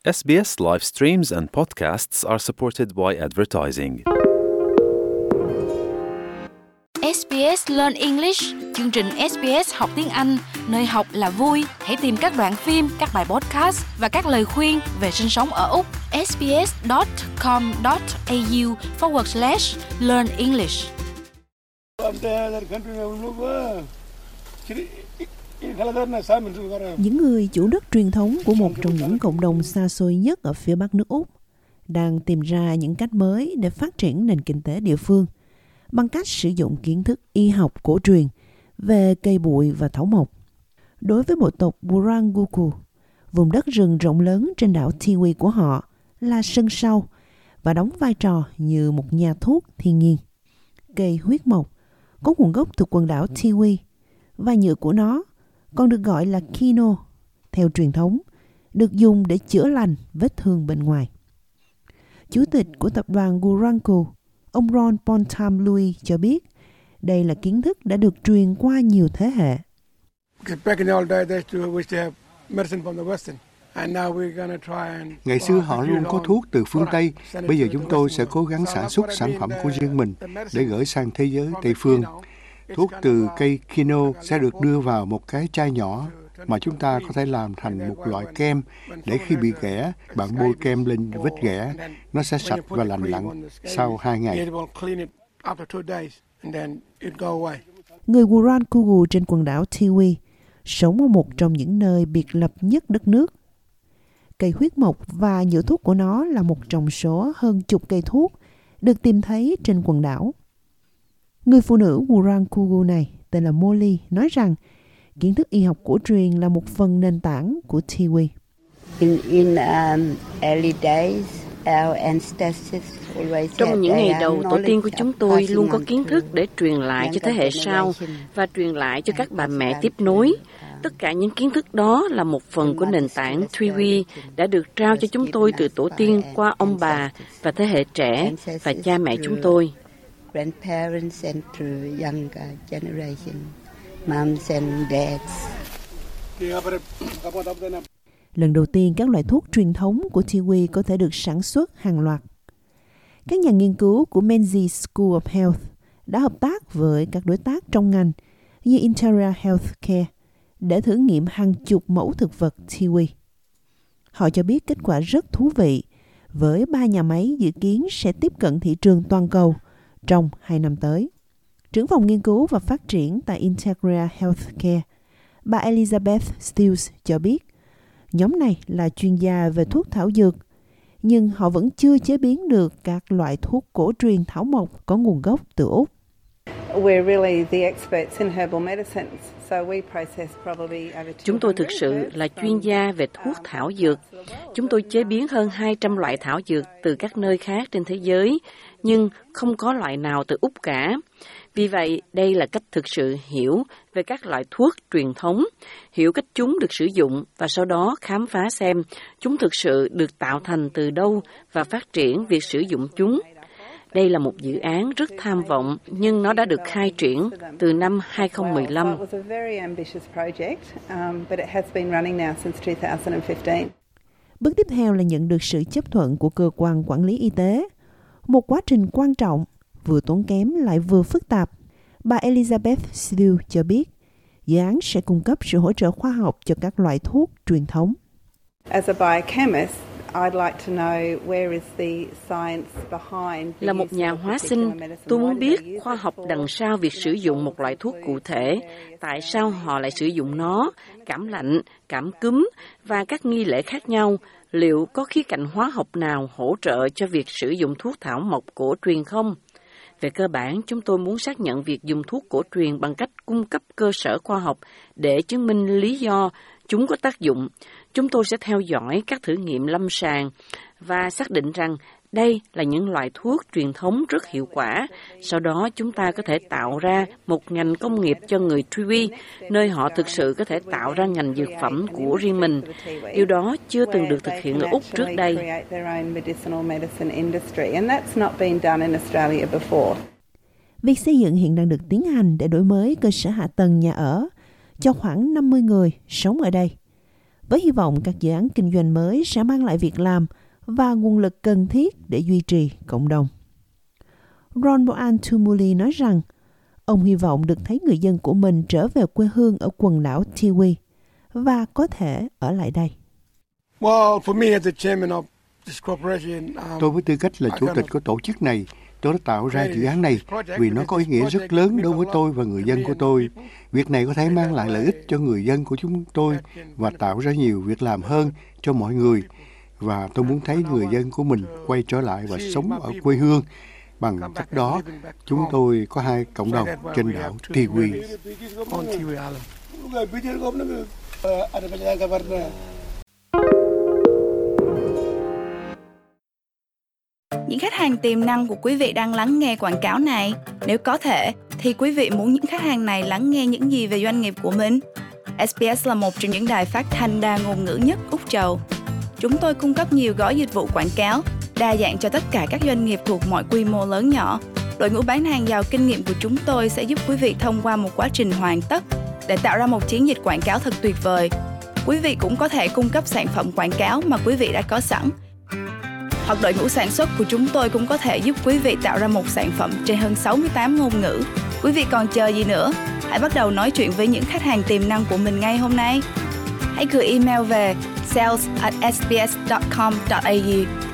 SBS live streams and podcasts are supported by advertising. SBS Learn English, chương trình SBS học tiếng Anh, nơi học là vui. Hãy tìm các đoạn phim, các bài podcast và các lời khuyên về sinh sống ở Úc. sbs.com.au/learn English. Những người chủ đất truyền thống của một trong những cộng đồng xa xôi nhất ở phía bắc nước Úc đang tìm ra những cách mới để phát triển nền kinh tế địa phương bằng cách sử dụng kiến thức y học cổ truyền về cây bụi và thảo mộc. Đối với bộ tộc Wiranguku, vùng đất rừng rộng lớn trên đảo Tiwi của họ là sân sau và đóng vai trò như một nhà thuốc thiên nhiên. Cây huyết mộc có nguồn gốc từ quần đảo Tiwi và nhựa của nó còn được gọi là kino, theo truyền thống, được dùng để chữa lành vết thương bên ngoài. Chủ tịch của tập đoàn Wirangu, ông Ron Bontam-Lui cho biết đây là kiến thức đã được truyền qua nhiều thế hệ. Ngày xưa họ luôn có thuốc từ phương Tây, bây giờ chúng tôi sẽ cố gắng sản xuất sản phẩm của riêng mình để gửi sang thế giới Tây phương. Thuốc từ cây kino sẽ được đưa vào một cái chai nhỏ mà chúng ta có thể làm thành một loại kem để khi bị ghẻ, bạn bôi kem lên vết ghẻ, nó sẽ sạch và lành lặn sau 2 ngày. Người Wirangu trên quần đảo Tiwi sống ở một trong những nơi biệt lập nhất đất nước. Cây huyết mộc và nhựa thuốc của nó là một trong số hơn chục cây thuốc được tìm thấy trên quần đảo. Người phụ nữ Wirangu này tên là Molly nói rằng kiến thức y học cổ truyền là một phần nền tảng của Tiwi. Trong những ngày đầu, tổ tiên của chúng tôi luôn có kiến thức để truyền lại cho thế hệ sau và truyền lại cho các bà mẹ tiếp nối. Tất cả những kiến thức đó là một phần của nền tảng Tiwi đã được trao cho chúng tôi từ tổ tiên qua ông bà và thế hệ trẻ và cha mẹ chúng tôi. Grandparents and through younger generation, moms and dads. Lần đầu tiên các loại thuốc truyền thống của Tiwi có thể được sản xuất hàng loạt. Các nhà nghiên cứu của Menzies School of Health đã hợp tác với các đối tác trong ngành như Interia Healthcare để thử nghiệm hàng chục mẫu thực vật Tiwi. Họ cho biết kết quả rất thú vị với 3 nhà máy dự kiến sẽ tiếp cận thị trường toàn cầu trong 2 năm tới. Trưởng phòng nghiên cứu và phát triển tại Integra Healthcare, bà Elizabeth Stills cho biết, nhóm này là chuyên gia về thuốc thảo dược, nhưng họ vẫn chưa chế biến được các loại thuốc cổ truyền thảo mộc có nguồn gốc từ Úc. Chúng tôi thực sự là chuyên gia về thuốc thảo dược. Chúng tôi chế biến hơn 200 loại thảo dược từ các nơi khác trên thế giới, nhưng không có loại nào từ Úc cả. Vì vậy, đây là cách thực sự hiểu về các loại thuốc truyền thống, hiểu cách chúng được sử dụng và sau đó khám phá xem chúng thực sự được tạo thành từ đâu và phát triển việc sử dụng chúng. Đây là một dự án rất tham vọng, nhưng nó đã được khai triển từ năm 2015. Bước tiếp theo là nhận được sự chấp thuận của cơ quan quản lý y tế. Một quá trình quan trọng, vừa tốn kém lại vừa phức tạp. Bà Elizabeth Steele cho biết, dự án sẽ cung cấp sự hỗ trợ khoa học cho các loại thuốc truyền thống. Là một nhà hóa sinh, tôi muốn biết khoa học đằng sau việc sử dụng một loại thuốc cụ thể, tại sao họ lại sử dụng nó, cảm lạnh, cảm cúm và các nghi lễ khác nhau. Liệu có khía cạnh hóa học nào hỗ trợ cho việc sử dụng thuốc thảo mộc cổ truyền không? Về cơ bản, chúng tôi muốn xác nhận việc dùng thuốc cổ truyền bằng cách cung cấp cơ sở khoa học để chứng minh lý do chúng có tác dụng. Chúng tôi sẽ theo dõi các thử nghiệm lâm sàng và xác định rằng đây là những loại thuốc truyền thống rất hiệu quả. Sau đó chúng ta có thể tạo ra một ngành công nghiệp cho người Tiwi, nơi họ thực sự có thể tạo ra ngành dược phẩm của riêng mình. Điều đó chưa từng được thực hiện ở Úc trước đây. Việc xây dựng hiện đang được tiến hành để đổi mới cơ sở hạ tầng nhà ở cho khoảng 50 người sống ở đây. với hy vọng các dự án kinh doanh mới sẽ mang lại việc làm và nguồn lực cần thiết để duy trì cộng đồng. Ron Moantumuli nói rằng ông hy vọng được thấy người dân của mình trở về quê hương ở quần đảo Tiwi và có thể ở lại đây. Tôi với tư cách là chủ tịch của tổ chức này, tôi đã tạo ra dự án này vì nó có ý nghĩa rất lớn đối với tôi và người dân của tôi. Việc này có thể mang lại lợi ích cho người dân của chúng tôi và tạo ra nhiều việc làm hơn cho mọi người. Và tôi muốn thấy người dân của mình quay trở lại và sống ở quê hương. Bằng cách đó, chúng tôi có 2 cộng đồng trên đảo Tiwi. Những khách hàng tiềm năng của quý vị đang lắng nghe quảng cáo này. Nếu có thể, thì quý vị muốn những khách hàng này lắng nghe những gì về doanh nghiệp của mình? SBS là một trong những đài phát thanh đa ngôn ngữ nhất Úc Châu. Chúng tôi cung cấp nhiều gói dịch vụ quảng cáo, đa dạng cho tất cả các doanh nghiệp thuộc mọi quy mô lớn nhỏ. Đội ngũ bán hàng giàu kinh nghiệm của chúng tôi sẽ giúp quý vị thông qua một quá trình hoàn tất để tạo ra một chiến dịch quảng cáo thật tuyệt vời. Quý vị cũng có thể cung cấp sản phẩm quảng cáo mà quý vị đã có sẵn. Hoặc đội ngũ sản xuất của chúng tôi cũng có thể giúp quý vị tạo ra một sản phẩm trên hơn 68 ngôn ngữ. Quý vị còn chờ gì nữa? Hãy bắt đầu nói chuyện với những khách hàng tiềm năng của mình ngay hôm nay. Hãy gửi email về sales@sbs.com.au